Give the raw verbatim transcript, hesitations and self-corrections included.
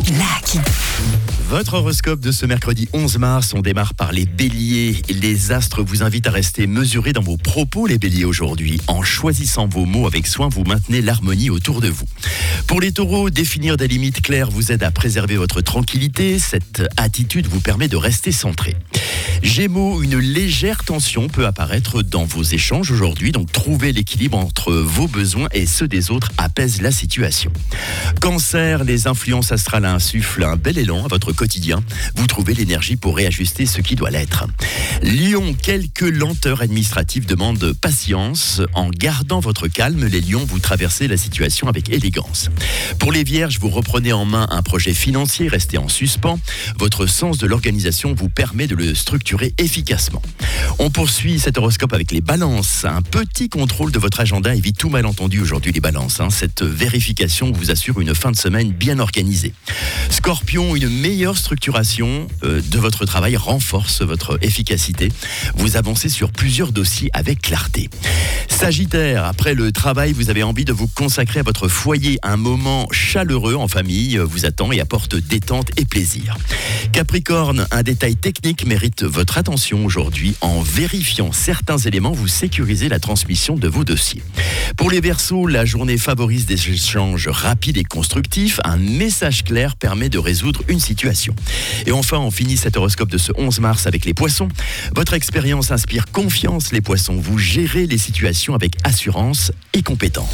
Lucky. Votre horoscope de ce mercredi onze mars, on démarre par les béliers. Les astres vous invitent à rester mesurés dans vos propos, les béliers, aujourd'hui. En choisissant vos mots avec soin, vous maintenez l'harmonie autour de vous. Pour les taureaux, définir des limites claires vous aide à préserver votre tranquillité. Cette attitude vous permet de rester centré. Gémeaux, une légère tension peut apparaître dans vos échanges aujourd'hui, donc trouver l'équilibre entre vos besoins et ceux des autres apaise la situation. Cancer, les influences astrales insufflent un bel élan à votre quotidien. Vous trouvez l'énergie pour réajuster ce qui doit l'être. Lion, quelques lenteurs administratives demandent patience. En gardant votre calme, les lions, vous traversez la situation avec élégance. Pour les vierges, vous reprenez en main un projet financier resté en suspens. Votre sens de l'organisation vous permet de le structurer efficacement. On poursuit cet horoscope avec les balances. Un petit contrôle de votre agenda évite tout malentendu aujourd'hui, les balances. Hein. Cette vérification vous assure une fin de semaine bien organisée. Scorpion, une meilleure structuration euh, de votre travail renforce votre efficacité. Vous avancez sur plusieurs dossiers avec clarté. Sagittaire, après le travail, vous avez envie de vous consacrer à votre foyer. Un moment chaleureux en famille vous attend et apporte détente et plaisir. Capricorne, un détail technique mérite votre attention aujourd'hui. En vérifiant certains éléments, vous sécurisez la transmission de vos dossiers. Pour les Verseaux, la journée favorise des échanges rapides et constructifs. Un message clair permet de résoudre une situation. Et enfin, on finit cet horoscope de ce onze mars avec les Poissons. Votre expérience inspire confiance, les Poissons. Vous gérez les situations avec assurance et compétence.